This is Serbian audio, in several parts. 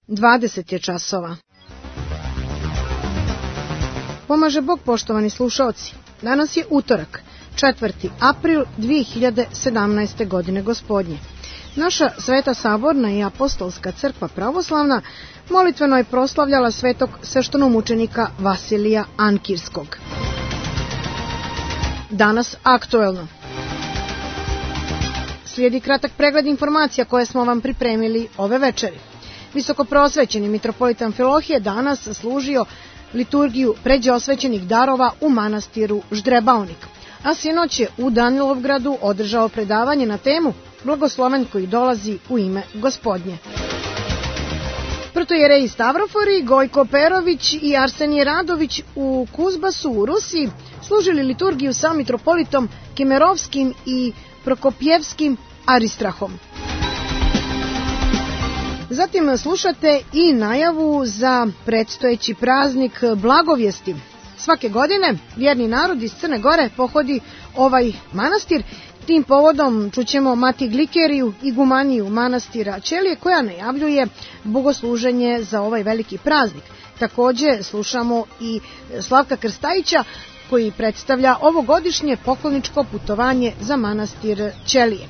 20 je časova. Pomaže Bog, poštovani slušaoci. Danas je utorak, 4. april 2017. godine gospodnje. Naša Sveta Saborna i Apostolska crkva pravoslavna molitveno je proslavljala svetog sveštenomučenika Vasilija Ankirskog. Danas aktuelno. Slijedi kratak pregled informacija koje smo vam pripremili ove večeri. Visokoprosvećeni mitropolit Amfilohije danas služio liturgiju pređe osvećenih darova u manastiru Ždrebaunik, a sinoć je u Danilovgradu održao predavanje na temu Blagosloven koji dolazi u ime Gospodnje. Protojereji Stavrofori, Gojko Perović i Arsenije Radović u Kuzbasu u Rusiji služili liturgiju sa mitropolitom Kemerovskim i Prokopjevskim Aristrahom. Zatim slušate i najavu za predstojeći praznik Blagovijesti. Svake godine vjerni narod iz Crne Gore pohodi ovaj manastir. Tim povodom čućemo Mati Glikeriju, igumaniju manastira Ćelije, koja najavljuje bogosluženje za ovaj veliki praznik. Također slušamo i Slavka Krstajića, koji predstavlja ovogodišnje pokloničko putovanje za manastir Ćelije.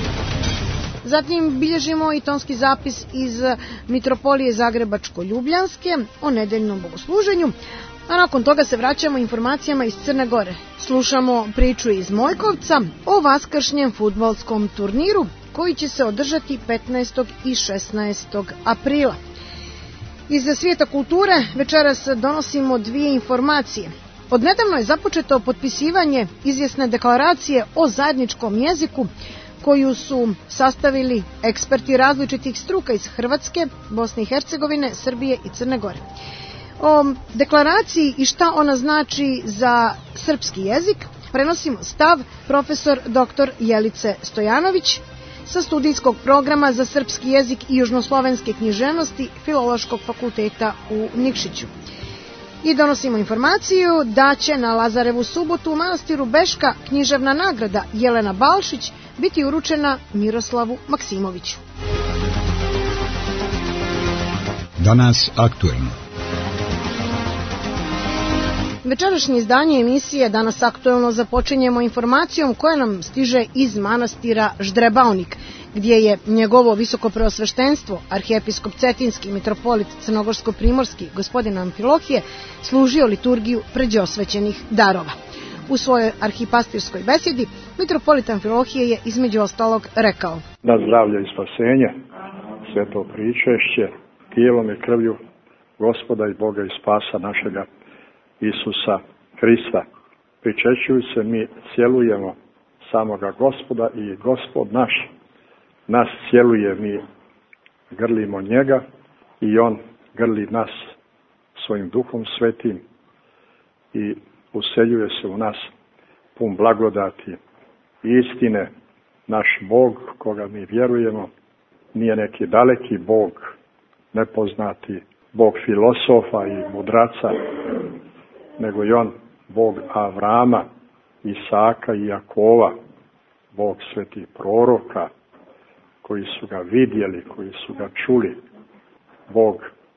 Zatim bilježimo i tonski zapis iz Mitropolije Zagrebačko-Ljubljanske o nedeljnom bogosluženju, a nakon toga se vraćamo informacijama iz Crne Gore. Slušamo priču iz Mojkovca o vaskršnjem fudbalskom turniru koji će se održati 15. i 16. aprila. Iz svijeta kulture večeras donosimo dvije informacije. Odnedavno je započeto potpisivanje izvjesne deklaracije o zajedničkom jeziku koju su sastavili eksperti različitih struka iz Hrvatske, Bosne i Hercegovine, Srbije i Crne Gore. O deklaraciji i šta ona znači za srpski jezik prenosimo stav profesor dr. Jelice Stojanović sa studijskog programa za srpski jezik i južnoslovenske književnosti Filološkog fakulteta u Nikšiću. I donosimo informaciju da će na Lazarevu subotu u manastiru Beška književna nagrada Jelena Balšić biti uručena Miroslavu Maksimoviću. Danas aktuelno. Večerašnje izdanje emisije Danas aktuelno započinjemo informacijom koja nam stiže iz manastira Ždrebaunik, gdje je njegovo visokopreosveštenstvo, arhijepiskop Cetinski mitropolit Crnogorsko-primorski gospodin Amfilohije, služio liturgiju pređe osvećenih darova. U svojoj arhipastirskoj besedi mitropolit Amfilohije je između ostalog rekao: Na zdravlje i spasenje, sveto pričešće, tijelom i krvlju Gospoda i Boga i spasa našega Isusa Hrista. Pričešćuju se mi cjelujemo samoga Gospoda i Gospod naš nas cjeluje, mi grlimo njega i on grli nas svojim duhom svetim i useljuje se u nas pun blagodati i istine. Naš Bog, koga mi vjerujemo, nije neki daleki Bog, nepoznati Bog filosofa i mudraca, nego je on Bog Avrama, Isaka i Jakova, Bog svetih proroka, koji su ga vidjeli, koji su ga čuli, Bog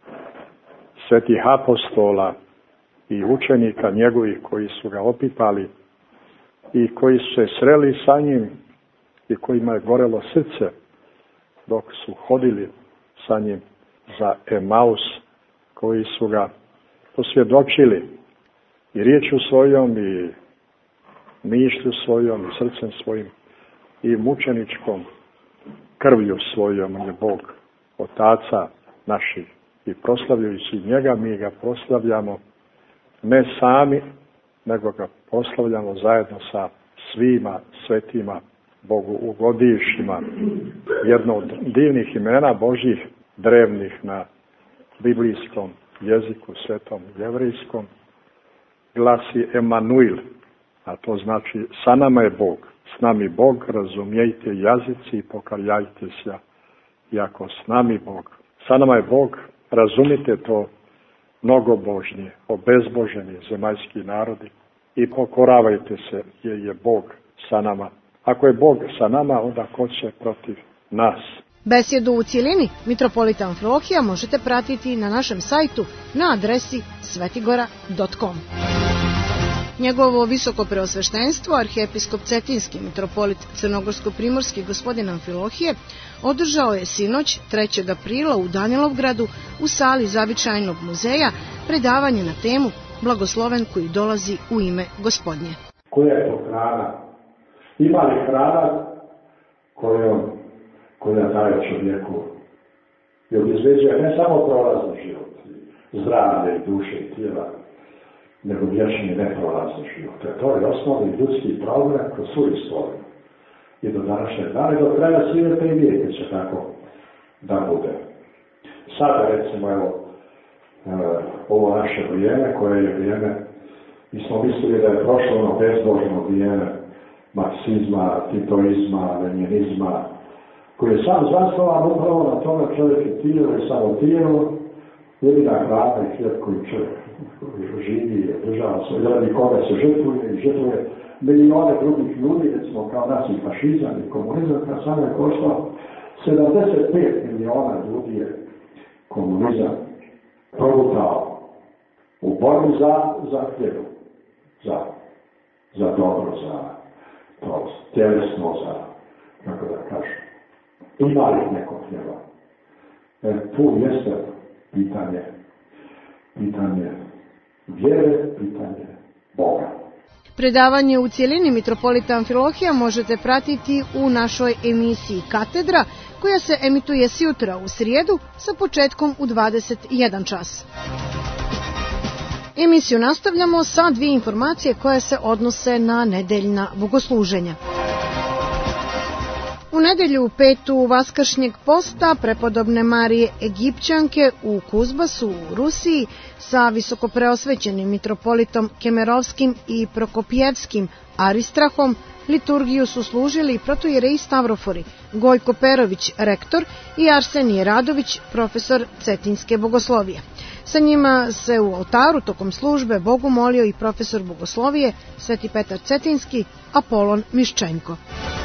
svetih apostola i učenika njegovih koji su ga opipali i koji su se sreli sa njim i kojima je gorelo srce dok su hodili sa njim za Emaus, koji su ga posvjedočili i riječju svojom i mišlju svojom i srcem svojim i mučeničkom krvlju svojom je Bog Otaca naših. I proslavljajući njega mi ga proslavljamo ne sami, nego ga proslavljamo zajedno sa svima svetima Bogu ugodivšima. Jedno od divnih imena Božjih, drevnih na biblijskom jeziku, svetom jevrijskom, glasi Emanuil, a to znači sa nama je Bog. S nami Bog, razumijte jazici i pokajajte se, jako s nami Bog. Sa nama je Bog, razumite to mnogobožni, obezboženi zemaljski narodi i pokoravajte se jer je Bog sa nama. Ako je Bog sa nama, onda ko će protiv nas? Besjedu u cijelini mitropolita Amfilohija možete pratiti na našem sajtu na adresi svetigora.com. Njegovo visoko preosveštenstvo, arhijepiskop Cetinski mitropolit Crnogorsko-primorski gospodin Amfilohije, održao je sinoć 3. aprila u Danilovgradu u sali Zavičajnog muzeja predavanje na temu Blagosloven koji dolazi u ime Gospodnje. Koja je to hrana? Ima li hrana koja daje čovjeku i obezbeđuje ne samo prolazni život, zdravlje i duše i tijela, nego vječni neprolazni život. To je osnovni ljudski problem kroz svu istoriju. I do današnje dana i do kraja svijeta i vijeka će tako da bude. Sada recimo ovo naše vrijeme, koje je vrijeme, mi smo mislili da je prošlo ono bezbožno vrijeme marksizma, titoizma, leninizma, koji je sam zasnovan upravo na tome čovjek je tijelo i samo tijelo, jedina hrana i hljeb koji čovjek živi i održava se, radi koga se žrtvuje milione drugih ljudi, recimo kao naci fašizam i komunizam, kad samo je koštao 75 miliona ljudi je komunizam progutao u borbi za hljeb, za dobro, za to tjelesno, za, kako da kažem, ima li neko hljeba? Tu jeste pitanje vjere, pitanje Boga. Predavanje u cijelini mitropolita Amfilohija možete pratiti u našoj emisiji Katedra, koja se emituje sjutra u srijedu sa početkom u 21 čas. Emisiju nastavljamo sa 2 informacije koje se odnose na nedeljna bogosluženja. U nedelju 5. Vaskršnjeg posta prepodobne Marije Egipćanke u Kuzbasu u Rusiji sa visokopreosvećenim mitropolitom Kemerovskim i Prokopjevskim Aristrahom liturgiju su služili protoijereji Stavrofori, Gojko Perović, rektor, i Arsenije Radović, profesor Cetinske bogoslovije. Sa njima se u oltaru tokom službe Bogu molio i profesor bogoslovije Sveti Petar Cetinski, Apolon Miščenko.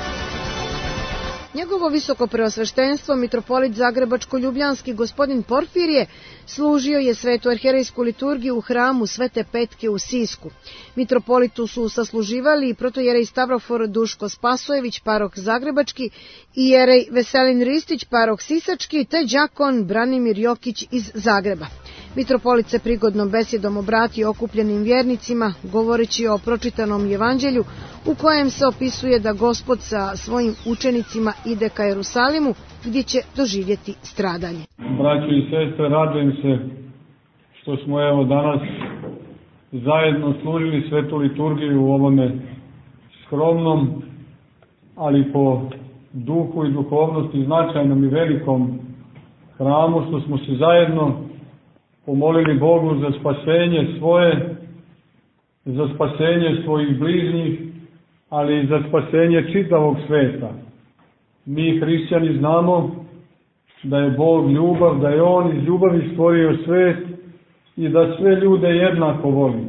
Njegovo visoko preosveštenstvo, mitropolit Zagrebačko-ljubljanski gospodin Porfirije, služio je svetu arhijerejsku liturgiju u hramu Svete Petke u Sisku. Mitropolitu su sasluživali protojerej Stavrofor Duško Spasojević, parok Zagrebački, i jerej Veselin Ristić, parok Sisački, te đakon Branimir Jokić iz Zagreba. Mitropolit se prigodnom besjedom obratio okupljenim vjernicima, govoreći o pročitanom evanđelju u kojem se opisuje da Gospod sa svojim učenicima ide ka Jerusalimu, gdje će doživjeti stradanje. Braćo i sestre, radujem se što smo danas zajedno služili svetu liturgiju u ovome skromnom, ali po duhu i duhovnosti značajnom i velikom hramu, što smo se zajedno pomolili Bogu za spasenje svoje, za spasenje svojih bližnjih, ali i za spasenje čitavog sveta. Mi hrišćani znamo da je Bog ljubav, da je On iz ljubavi stvorio svet i da sve ljude jednako voli.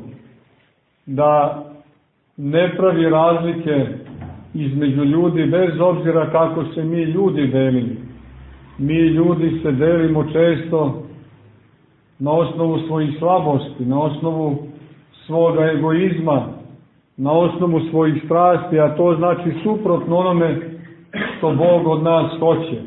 Da ne pravi razlike između ljudi bez obzira kako se mi ljudi delili. Mi ljudi se delimo često na osnovu svojih slabosti, na osnovu svoga egoizma, na osnovu svojih strasti, a to znači suprotno onome što Bog od nas hoće.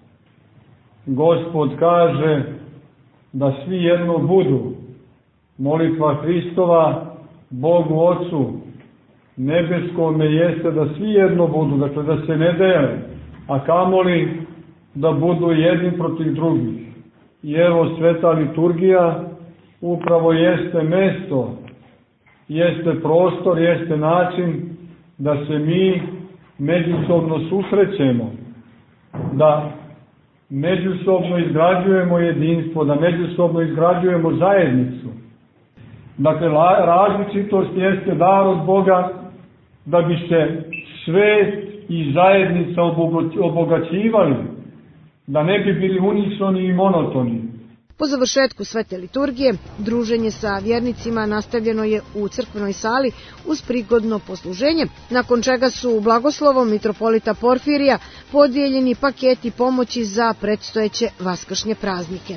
Gospod kaže da svi jedno budu. Molitva Hristova Bogu Ocu nebeskome jeste da svi jedno budu, dakle da se ne dele, a kamoli da budu jedni protiv drugih. I evo, sveta liturgija upravo jeste mesto, jeste prostor, jeste način da se mi međusobno susrećemo, da međusobno izgrađujemo jedinstvo, da međusobno izgrađujemo zajednicu. Dakle, različitost jeste dar od Boga da bi se svet i zajednica obogaćivali, da ne bi bili unisoni i monotoni. Po završetku svete liturgije, druženje sa vjernicima nastavljeno je u crkvenoj sali uz prigodno posluženje, nakon čega su blagoslovom mitropolita Porfirija podijeljeni paketi pomoći za predstojeće vaskršnje praznike.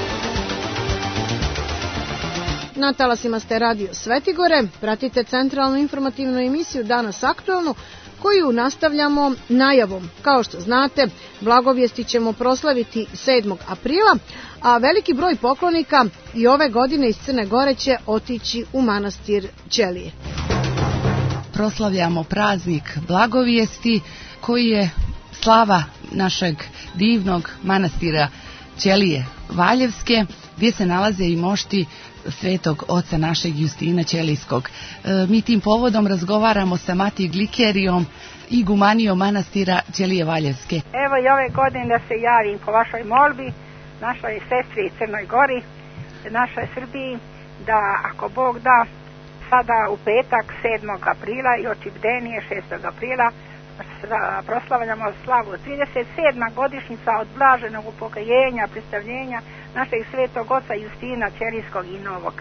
Na talasima ste Radio Svetigore, pratite centralnu informativnu emisiju Danas aktualno, koju nastavljamo najavom. Kao što znate, blagovijesti ćemo proslaviti 7. aprila, a veliki broj poklonika i ove godine iz Crne Gore će otići u manastir Ćelije. Proslavljamo praznik blagovijesti koji je slava našeg divnog manastira Ćelije Valjevske, gdje se nalaze i mošti svetog oca našeg Justina Ćelijskog. Mi tim povodom razgovaramo sa Mati Glikerijom, igumanijom manastira Ćelije Valjevske. Evo i ove godine da se javim po vašoj molbi, našoj sestri Crnoj Gori, našoj Srbiji, da ako Bog da, sada u petak 7. aprila i oči bdenije 6. aprila proslavljamo slavu 37. godišnjica od blaženog upokajenja, predstavljenja našeg svetog oca Justina Ćelijskog i Novog.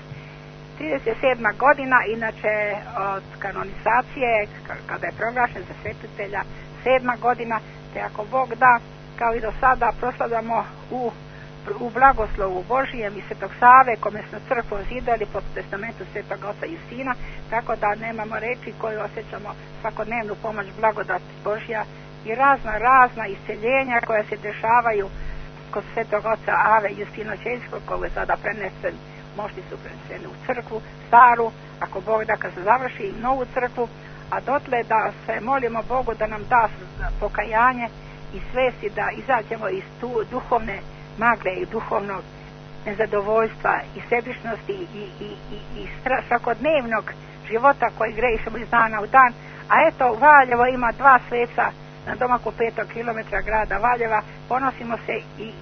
37. godina, inače od kanonizacije, kada je proglašen za svetitelja, 7. godina, te ako Bog da, kao i do sada, proslavljamo u blagoslovu Božijem i Svetog Save, kome smo crkvu zidali pod testamentu Svetog oca Justina, tako da nemamo reči koju osjećamo svakodnevnu pomoć blagodati Božja i razna isceljenja koja se dešavaju kod Svetog oca Ave Justina Ćelijskog, koji je sada prenesen, mošti su preneseni u crkvu staru, ako Bog da, kad se završi i novu crkvu, a dotle da se molimo Bogu da nam da pokajanje i svesti da izađemo iz tu duhovne magle i duhovnog nezadovoljstva i sebičnosti i svakodnevnog života koji grešimo iz dana u dan. A eto, Valjevo ima 2 sveca na domaku 5 km grada Valjeva, ponosimo se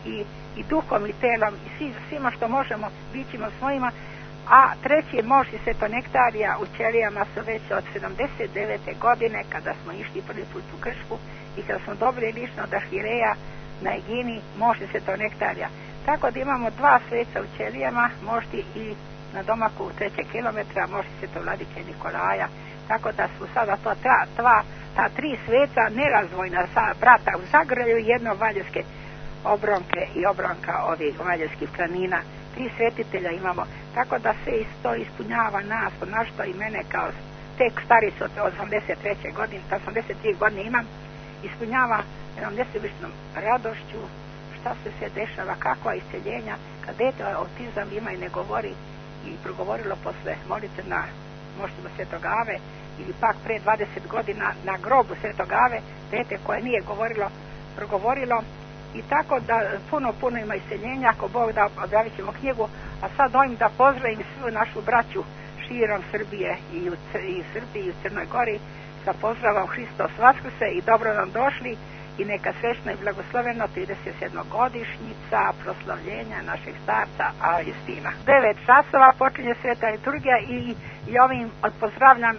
i duhom i telom i svima što možemo, bićimo svojima, a treći mošti Sveto Nektarija u Ćelijama su već od 79. godine, kada smo išli prvi put u Kršku i kada smo dobili lično od arhijereja na Egini mošti Sveto Nektarija. Tako da imamo 2 sveca u Ćelijama, mošti i na domaku 3 km mošti Sveto Vladike Nikolaja. Tako da su sada to ta 3 sveca nerazvojna brata u Zagrlju i jedno Valjevske obronke i obronka ovih Valjevskih planina. 3 svetitelja imamo, tako da se to ispunjava nas, našto i mene kao tek staricu od 83. godine, 83 godine imam, ispunjava jednom nesebičnom radošću šta se sve dešava, kakva isceljenja, kad dete autizam ima i ne govori i progovorilo posle molite na moštima Svetog Ave ili pak pre 20 godina na grobu Svetog Ave, dete koje nije progovorilo i tako da puno ima isceljenja, ako Bog da objavit ćemo knjigu, a sad dojim da pozdravim svu našu braću širom Srbije i u Srbiji i u Crnoj Gori sa pozdravom Hristos Vaskrse i dobro nam došli i neka srećno i blagosloveno 37. godišnjica proslavljenja našeg starca Justina. 9 časova počinje sveta liturgija i ovim pozdravljam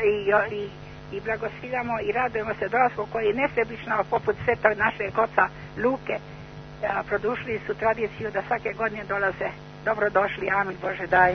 i blagoslovljamo i radujemo se dolasku koji je nesebično poput svetog našeg oca Luke produšili su tradiciju da svake godine dolaze. Dobrodošli, amin, Bože daj.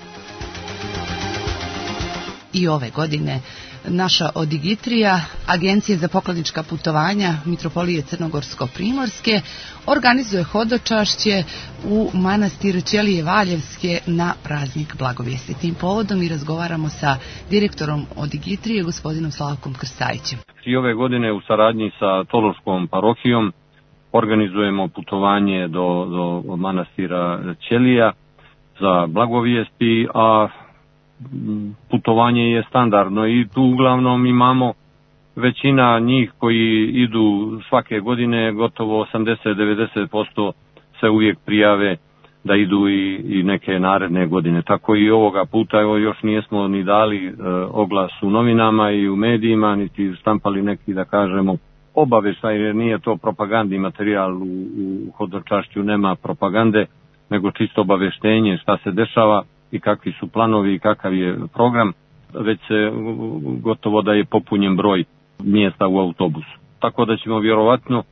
I ove godine naša Odigitrija, Agencije za poklonička putovanja Mitropolije Crnogorsko-Primorske, organizuje hodočašće u manastiru Ćelije Valjevske na praznik blagovijesti. Tim povodom i razgovaramo sa direktorom Odigitrije, gospodinom Slavkom Krstajićem. I ove godine u saradnji sa Tološkom parohijom organizujemo putovanje do manastira Ćelija za blagovijesti, a putovanje je standardno i tu uglavnom imamo većina njih koji idu svake godine, gotovo 80-90% se uvijek prijave da idu i neke naredne godine. Tako i ovoga puta, evo još nijesmo ni dali oglas u novinama i u medijima, niti štampali neki, da kažemo, obaveštaj, jer nije to propagandni materijal, u hodočašću nema propagande, nego čisto obaveštenje šta se dešava i kakvi su planovi i kakav je program, već se gotovo da je popunjen broj mjesta u autobusu. Tako da ćemo vjerovatno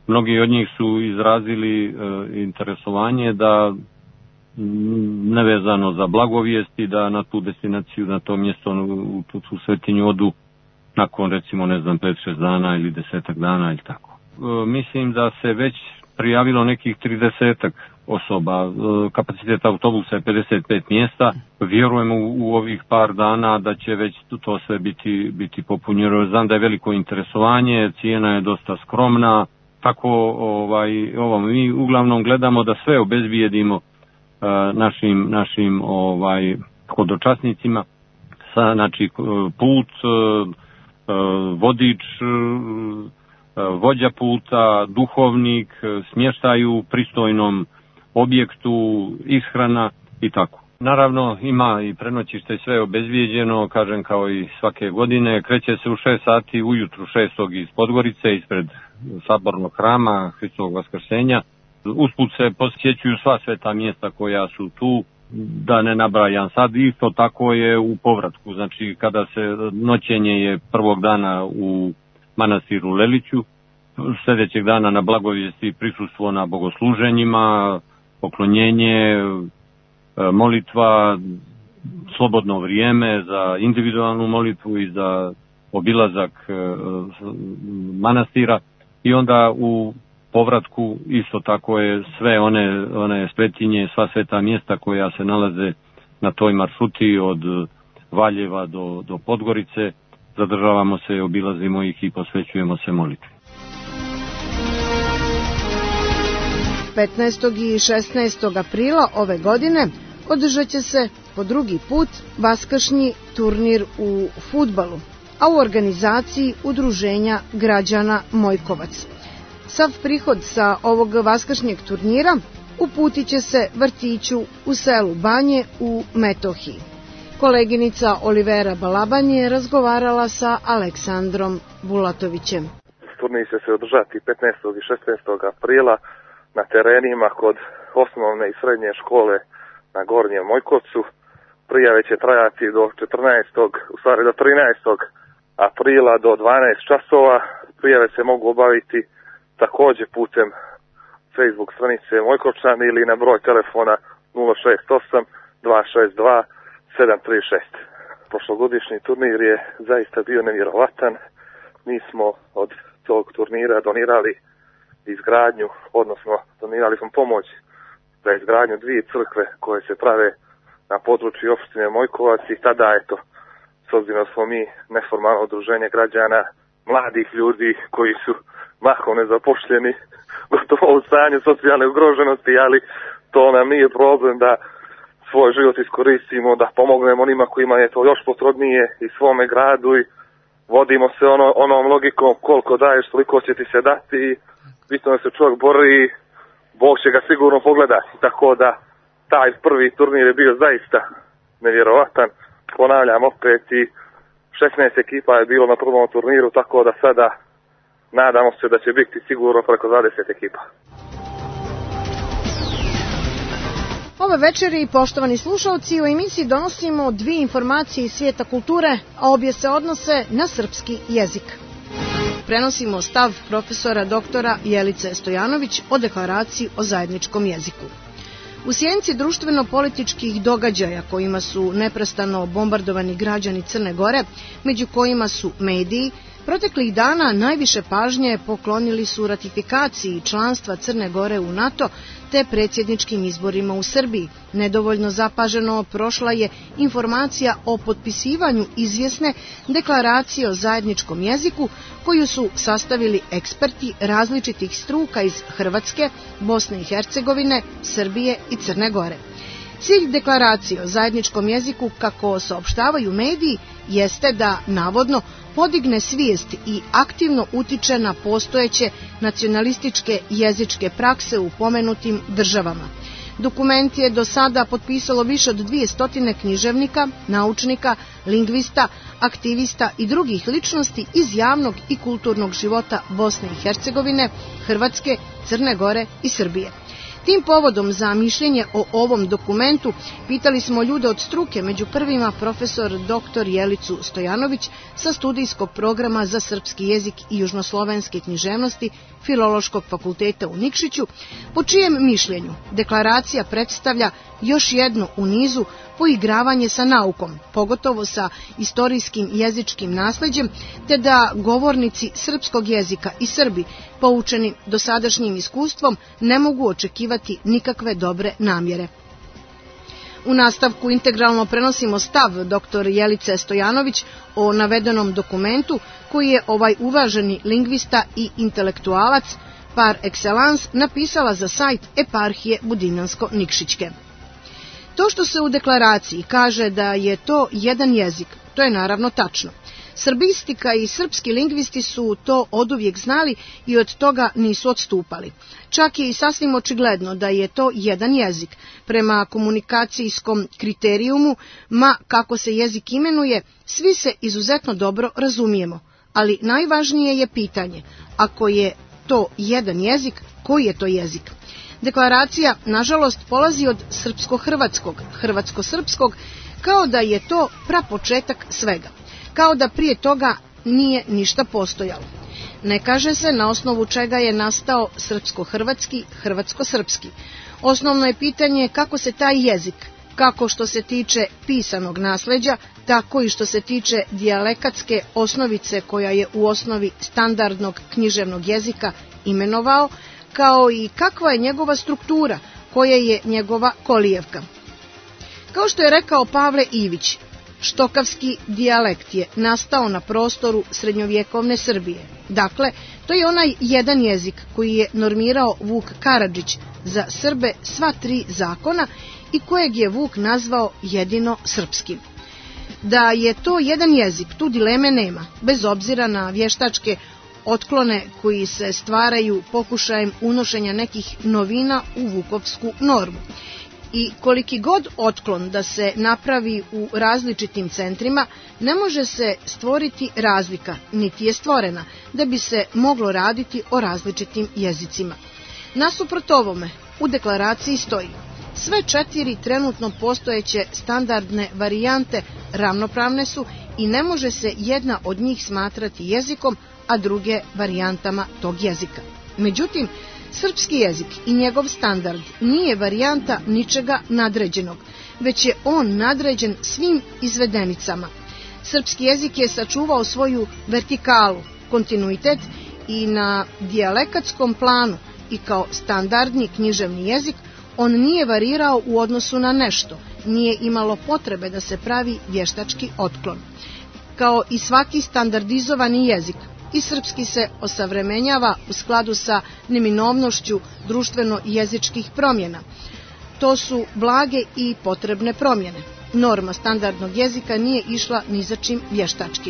Mnogi od njih su izrazili interesovanje da nevezano za blagovijesti, da na tu destinaciju, na to mjesto, u tu svetinju odu nakon recimo 5-6 dana ili 10 dana ili tako. Mislim da se već prijavilo nekih 30 osoba, kapacitet autobusa je 55 mjesta, vjerujemo u ovih par dana da će već to sve biti popunjeno. Znam da je veliko interesovanje, cijena je dosta skromna, tako mi uglavnom gledamo da sve obezbijedimo našim hodočasnicima, znači put, vodič, vođa puta, duhovnik, smještaj u pristojnom objektu, ishrana i tako. Naravno ima i prenoćište i sve obezbijeđeno, kažem kao i svake godine. Kreće se u 6 sati ujutru 6. iz Podgorice, ispred sabornog hrama Hristovog vaskrsenja. Usput se posjećuju sva sveta mjesta koja su tu, da ne nabrajam sad. Isto tako je u povratku, znači kada se noćenje je prvog dana u manastiru Leliću, sljedećeg dana na blagovijesti prisustvo na bogosluženjima, poklonjenje, molitva, slobodno vrijeme za individualnu molitvu i za obilazak manastira, i onda u povratku isto tako je sve one svetinje, sva sveta mjesta koja se nalaze na toj maršruti od Valjeva do Podgorice, zadržavamo se, obilazimo ih i posvećujemo se molitvi. 15. i 16. aprila ove godine održat će se po drugi put vaskršnji turnir u fudbalu, a u organizaciji Udruženja građana Mojkovac. Sav prihod sa ovog vaskršnjeg turnira uputit će se vrtiću u selu Banje u Metohiji. Koleginica Olivera Balaban je razgovarala sa Aleksandrom Bulatovićem. Turnir će se održati 15. i 16. aprila na terenima kod osnovne i srednje škole na Gornjem Mojkovcu. Prijave će trajati do 13. aprila do 12 časova. Prijave se mogu obaviti također putem Facebook stranice Mojkovčan ili na broj telefona 068 262 736. Prošlogodišnji turnir je zaista bio nevjerovatan. Mi smo od tog turnira donirali izgradnju, odnosno donirali smo pomoć za izgradnju 2 crkve koje se prave na području opštine Mojkovac, i tada, s obzirom da smo mi neformalno udruženje građana, mladih ljudi koji su mahom nezapošljeni, gotovo u stanju socijalne ugroženosti, ali to nam nije problem da svoj život iskoristimo, da pomognemo onima kojima je to još potrebnije i svome gradu, i vodimo se onom logikom koliko daješ, toliko će ti se dati, i bitno da se čovjek bori i Bog će ga sigurno pogledati. Tako da taj prvi turnir je bio zaista nevjerovatan. Ponavljam opet, i 16 ekipa je bilo na prvom turniru, tako da sada nadamo se da će biti sigurno preko 20 ekipa. Ove večeri, poštovani slušalci, u emisiji donosimo 2 informacije iz svijeta kulture, a obje se odnose na srpski jezik. Prenosimo stav profesora doktora Jelice Stojanović o deklaraciji o zajedničkom jeziku. U sjenci društveno-političkih događaja kojima su neprestano bombardovani građani Crne Gore, među kojima su mediji, proteklih dana najviše pažnje poklonili su ratifikaciji članstva Crne Gore u NATO te predsjedničkim izborima u Srbiji. Nedovoljno zapaženo prošla je informacija o potpisivanju izvjesne deklaracije o zajedničkom jeziku koju su sastavili eksperti različitih struka iz Hrvatske, Bosne i Hercegovine, Srbije i Crne Gore. Cilj deklaracije o zajedničkom jeziku, kako saopštavaju mediji, jeste da navodno podigne svijest i aktivno utiče na postojeće nacionalističke jezičke prakse u pomenutim državama. Dokument je do sada potpisalo više od 200 književnika, naučnika, lingvista, aktivista i drugih ličnosti iz javnog i kulturnog života Bosne i Hercegovine, Hrvatske, Crne Gore i Srbije. Tim povodom za mišljenje o ovom dokumentu pitali smo ljude od struke, među prvima profesor dr. Jelicu Stojanović sa studijskog programa za srpski jezik i južnoslovenske književnosti Filološkog fakulteta u Nikšiću, po čijem mišljenju deklaracija predstavlja još jedno u nizu poigravanje sa naukom, pogotovo sa istorijskim jezičkim nasleđem, te da govornici srpskog jezika i Srbi, poučeni dosadašnjim iskustvom, ne mogu očekivati nikakve dobre namjere. U nastavku integralno prenosimo stav dr. Jelice Stojanović o navedenom dokumentu, koji je ovaj uvaženi lingvista i intelektualac par excellence napisala za sajt Eparhije Budinjansko-Nikšićke. To što se u deklaraciji kaže da je to jedan jezik, to je naravno tačno. Srbistika i srpski lingvisti su to oduvijek znali i od toga nisu odstupali. Čak je i sasvim očigledno da je to jedan jezik. Prema komunikacijskom kriterijumu, kako se jezik imenuje, svi se izuzetno dobro razumijemo. Ali najvažnije je pitanje, ako je to jedan jezik, koji je to jezik? Deklaracija, nažalost, polazi od srpsko-hrvatskog, hrvatsko-srpskog, kao da je to prapočetak svega, kao da prije toga nije ništa postojalo. Ne kaže se na osnovu čega je nastao srpsko-hrvatski, hrvatsko-srpski. Osnovno je pitanje kako se taj jezik, kako što se tiče pisanog nasleđa, tako i što se tiče dijalekatske osnovice koja je u osnovi standardnog književnog jezika imenovao, kao i kakva je njegova struktura, koja je njegova kolijevka. Kao što je rekao Pavle Ivić, štokavski dijalekt je nastao na prostoru srednjovjekovne Srbije. Dakle, to je onaj jedan jezik koji je normirao Vuk Karadžić za Srbe sva 3 zakona i kojeg je Vuk nazvao jedino srpskim. Da je to jedan jezik, tu dileme nema, bez obzira na vještačke otklone koji se stvaraju pokušajem unošenja nekih novina u vukovsku normu. I koliki god otklon da se napravi u različitim centrima, ne može se stvoriti razlika, niti je stvorena, da bi se moglo raditi o različitim jezicima. Nasuprot ovome, u deklaraciji stoji: sve 4 trenutno postojeće standardne varijante ravnopravne su i ne može se jedna od njih smatrati jezikom, a druge varijantama tog jezika. Međutim, srpski jezik i njegov standard nije varijanta ničega nadređenog, već je on nadređen svim izvedenicama. Srpski jezik je sačuvao svoju vertikalu, kontinuitet i na dijalekatskom planu i kao standardni književni jezik on nije varirao u odnosu na nešto, nije imalo potrebe da se pravi vještački otklon. Kao i svaki standardizovani jezik, i srpski se osavremenjava u skladu sa neminovnošću društveno-jezičkih promjena. To su blage i potrebne promjene. Norma standardnog jezika nije išla ni za čim vještačkim.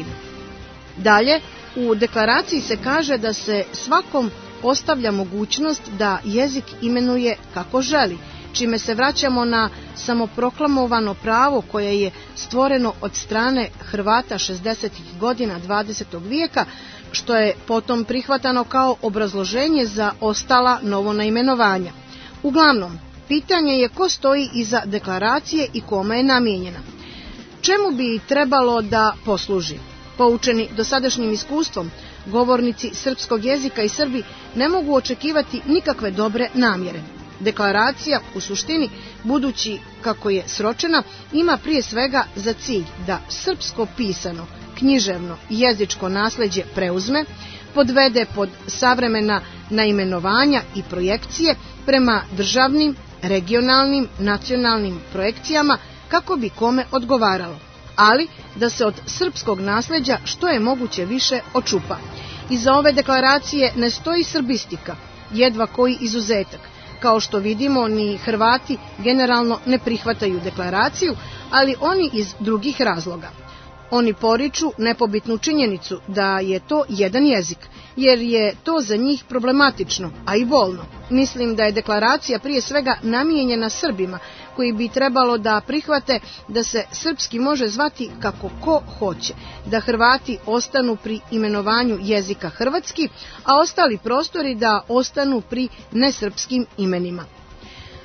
Dalje, u deklaraciji se kaže da se svakom ostavlja mogućnost da jezik imenuje kako želi, čime se vraćamo na samoproklamovano pravo koje je stvoreno od strane Hrvata 60. godina 20. vijeka, što je potom prihvatano kao obrazloženje za ostala novonaimenovanja. Uglavnom, pitanje je ko stoji iza deklaracije i kome je namijenjena. Čemu bi trebalo da posluži? Poučeni dosadašnjim iskustvom, govornici srpskog jezika i Srbi ne mogu očekivati nikakve dobre namjere. Deklaracija, u suštini, budući kako je sročena, ima prije svega za cilj da srpsko pisano, književno i jezičko nasleđe preuzme, podvede pod savremena naimenovanja i projekcije prema državnim, regionalnim, nacionalnim projekcijama kako bi kome odgovaralo, ali da se od srpskog nasleđa što je moguće više očupa. Iza ove deklaracije ne stoji srbistika, jedva koji izuzetak. Kao što vidimo, ni Hrvati generalno ne prihvataju deklaraciju, ali oni iz drugih razloga. Oni poriču nepobitnu činjenicu da je to jedan jezik, jer je to za njih problematično, a i bolno. Mislim da je deklaracija prije svega namijenjena Srbima, koji bi trebalo da prihvate da se srpski može zvati kako ko hoće, da Hrvati ostanu pri imenovanju jezika hrvatski, a ostali prostori da ostanu pri nesrpskim imenima.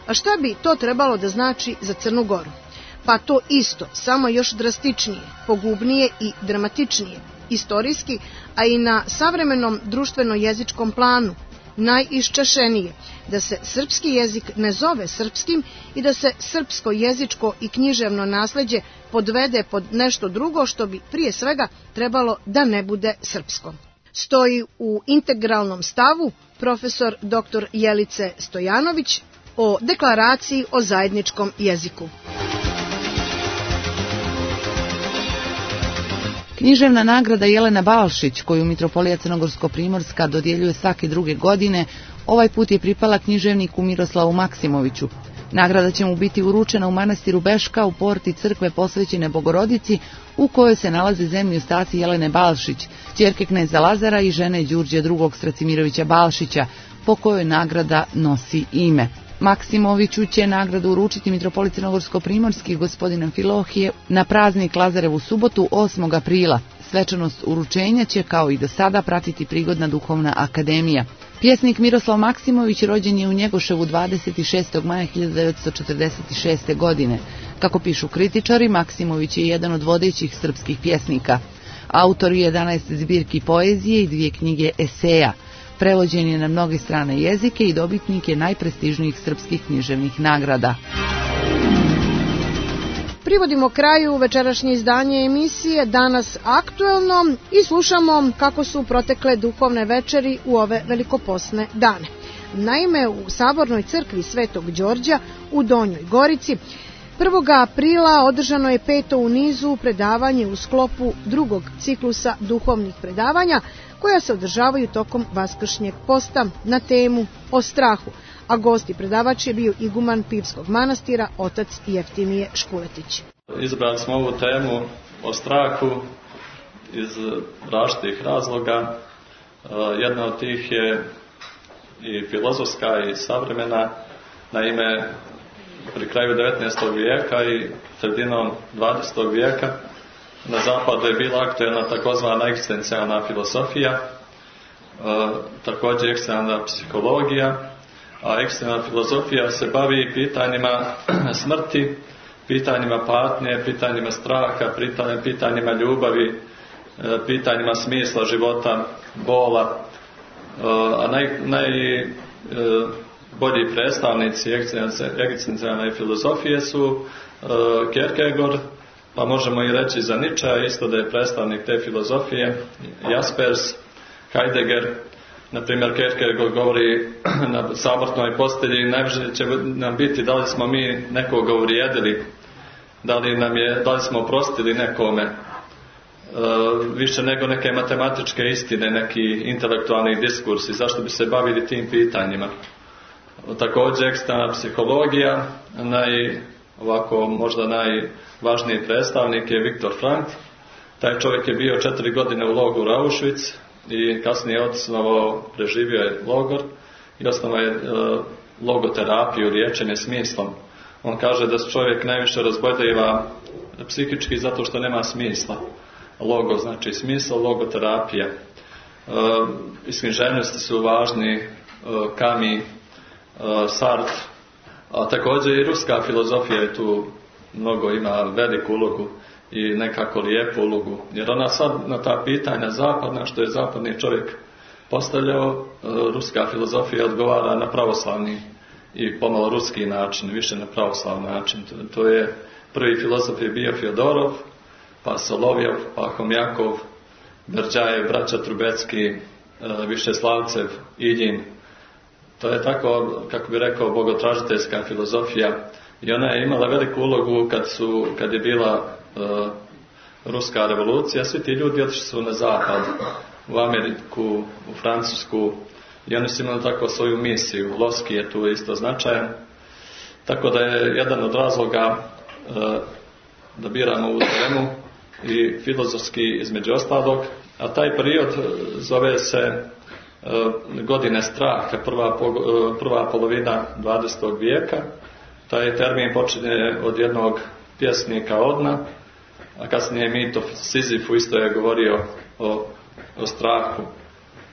A šta bi to trebalo da znači za Crnu Goru? Pa to isto, samo još drastičnije, pogubnije i dramatičnije, istorijski, a i na savremenom društveno-jezičkom planu, najiščašenije, da se srpski jezik ne zove srpskim i da se srpsko jezičko i književno nasleđe podvede pod nešto drugo što bi prije svega trebalo da ne bude srpsko. Stoji u integralnom stavu profesor dr. Jelice Stojanović o deklaraciji o zajedničkom jeziku. Književna nagrada Jelena Balšić, koju Mitropolija Crnogorsko-Primorska dodjeljuje svake druge godine, ovaj put je pripala književniku Miroslavu Maksimoviću. Nagrada će mu biti uručena u manastiru Beška u porti crkve posvećene Bogorodici, u kojoj se nalaze zemlji ostaci Jelene Balšić, ćerke kneza Lazara i žene Đurđe II. Stracimirovića Balšića, po kojoj nagrada nosi ime. Maksimoviću će nagradu uručiti mitropolit Crnogorsko-Primorski gospodin Amfilohije na praznik Lazarevu subotu 8. aprila. Svečanost uručenja će kao i do sada pratiti Prigodna duhovna akademija. Pjesnik Miroslav Maksimović rođen je u Njegoševu 26. maja 1946. godine. Kako pišu kritičari, Maksimović je jedan od vodećih srpskih pjesnika. Autor je 11 zbirki poezije i 2 knjige eseja. Prevođen je na mnoge strane jezike i dobitnik je najprestižnijih srpskih književnih nagrada. Privodimo kraju večerašnje izdanje emisije Danas aktuelno i slušamo kako su protekle duhovne večeri u ove velikoposne dane. Naime, u Sabornoj crkvi Svetog Đorđa u Donjoj Gorici 1. aprila održano je 5. u nizu predavanje u sklopu drugog ciklusa duhovnih predavanja koja se održavaju tokom Vaskršnjeg posta na temu o strahu, a gost i predavač je bio iguman Pivskog manastira, otac Jeftimije Škuletić. Izabrali smo ovu temu o strahu iz različitih razloga. Jedna od tih je i filozofska i savremena. Naime, pri kraju 19. vijeka i sredinom 20. vijeka na zapadu je bila aktuelna takozvana egzistencijalna filozofija, također egzistencijalna psihologija, a egzistencijalna filozofija se bavi pitanjima smrti, pitanjima patnje, pitanjima straha, pitanjima ljubavi, pitanjima smisla života, bola, a najbolji predstavnici egzistencijalne filozofije su Kierkegaard, pa možemo i reći za Nietzschea isto da je predstavnik te filozofije, Jaspers, Heidegger. Na primjer, Kierkegaard govori na samrtnoj postelji, najviše će nam biti da li smo mi nekoga uvrijedili, da li smo oprostili nekome, više nego neke matematičke istine, neki intelektualni diskursi, zašto bi se bavili tim pitanjima. Također, egzistencijalna psihologija, možda najvažniji predstavnik je Viktor Frankl. Taj čovjek je bio 4 godine u logoru Auschwitz i kasnije preživio je logor i osnovao je logoterapiju, liječenje smislom. On kaže da se čovjek najviše razboljeva psihički zato što nema smisla. Logo znači smisla, logoterapija. Iz književnosti su važni Camus, Sartre, a također i ruska filozofija je tu mnogo ima veliku ulogu i nekako lijepu ulogu, jer ona sad na ta pitanja zapadna, što je zapadni čovjek postavljao, ruska filozofija odgovara na pravoslavni i pomalo ruski način, više na pravoslavni način. To je prvi filozof je bio Fjodorov, pa Solovjev, pa Homjakov, Berđajev, braća Trubecki, Višeslavcev, Iljin. To je tako, kako bi rekao, bogotražiteljska filozofija i ona je imala veliku ulogu kad je bila ruska revolucija. Svi ti ljudi otišli su na zapad, u Ameriku, u Francusku i oni su imali tako svoju misiju. Loski je tu isto značajan. Tako da je jedan od razloga da biramo ovu temu i filozofski između ostalog, a taj period zove se godine straha, prva polovina 20. vijeka. Taj termin počinje od jednog pjesnika Odna, a kasnije mit o Sizifu isto je govorio o strahu.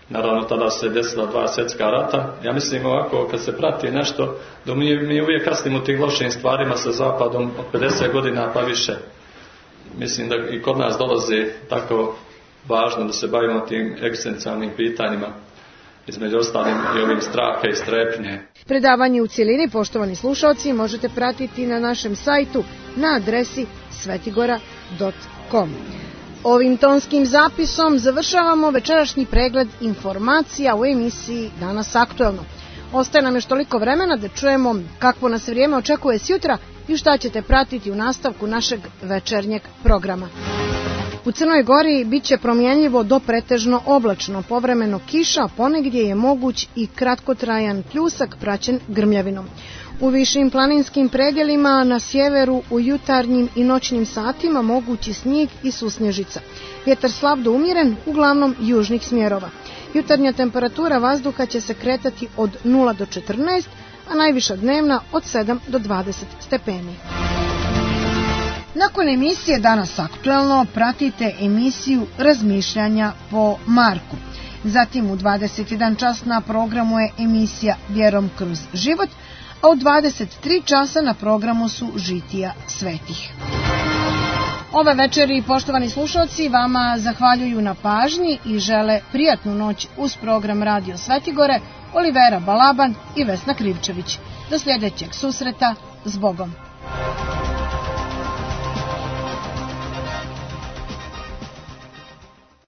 Naravno, tada se desila 2 svjetska rata. Ja mislim ovako, kad se prati nešto, da mi uvijek kasnimo u tih lošim stvarima sa Zapadom od 50 godina pa više. Mislim da i kod nas dolazi tako važno da se bavimo tim egzistencijalnim pitanjima, između ostalim i ovim straha i strepnje. Predavanje u cjelini, poštovani slušalci, možete pratiti na našem sajtu na adresi svetigora.com. Ovim tonskim zapisom završavamo večerašnji pregled informacija u emisiji Danas aktuelno. Ostaje nam još toliko vremena da čujemo kakvo nas vrijeme očekuje sjutra i šta ćete pratiti u nastavku našeg večernjeg programa. U Crnoj Gori bit će promjenljivo do pretežno oblačno, povremeno kiša, ponegdje je moguć i kratkotrajan pljusak praćen grmljavinom. U višim planinskim predjelima na sjeveru u jutarnjim i noćnim satima mogući snijeg i susnježica. Vjetar slab do umjeren, uglavnom južnih smjerova. Jutarnja temperatura vazduha će se kretati od 0 do 14, a najviša dnevna od 7 do 20 stepeni. Nakon emisije Danas aktuelno pratite emisiju Razmišljanja po Marku. Zatim u 21 čas na programu je emisija Vjerom kroz život, a u 23 časa na programu su Žitija svetih. Ove večeri, poštovani slušalci, vama zahvaljuju na pažnji i žele prijatnu noć uz program Radio Svetigore, Olivera Balaban i Vesna Krivčević. Do sljedećeg susreta, s Bogom.